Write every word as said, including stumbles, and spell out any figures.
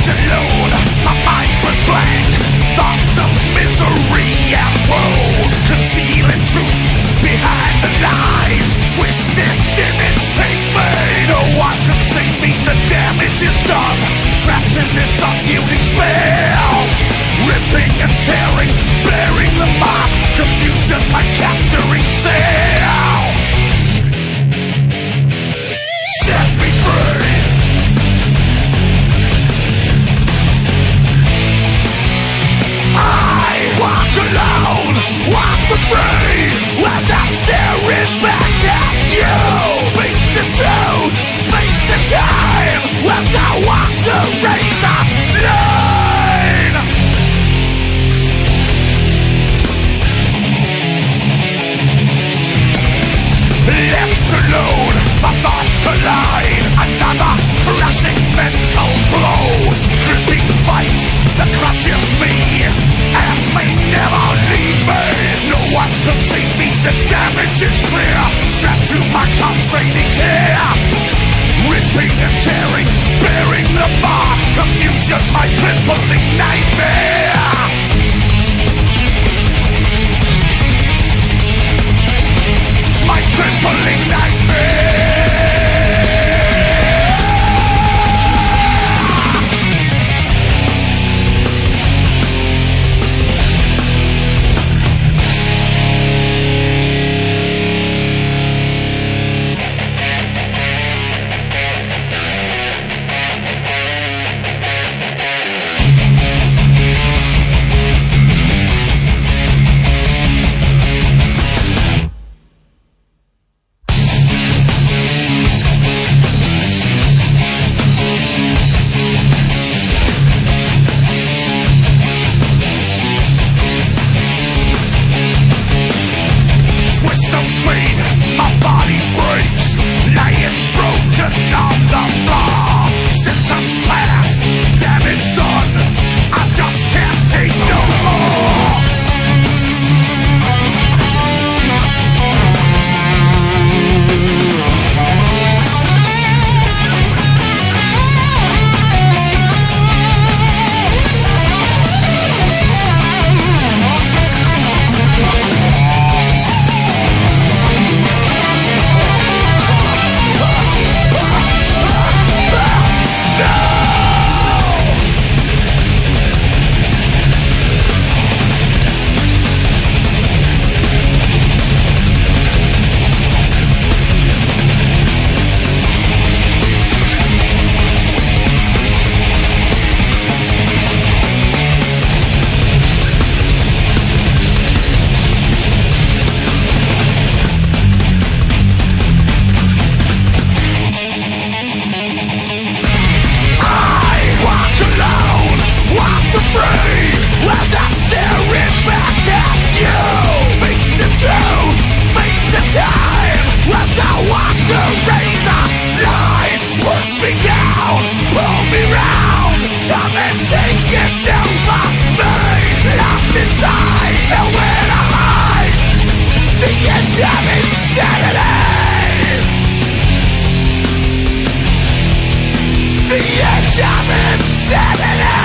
alone, my mind was blank. Thoughts of misery and woe, concealing truth behind the lies. Twisted image take me. No one can save me, the damage is done. Trapped in this unyielding spell, ripping and tearing, bearing the mark. Confusion, my capturing sail. Set me free. I walk alone, walk for free, as I'm staring back at you. Face the truth, face the time, as I walk the razor line. Left alone, my thoughts collide. Another crushing mental blow. Gripping vice that clutches me and may never leave me. No one can save me, the damage is clear. Strapped to my constraining chair, ripping and tearing, bearing the mark. Confusion, my crippling nightmare. My crippling nightmare. The edge of insanity.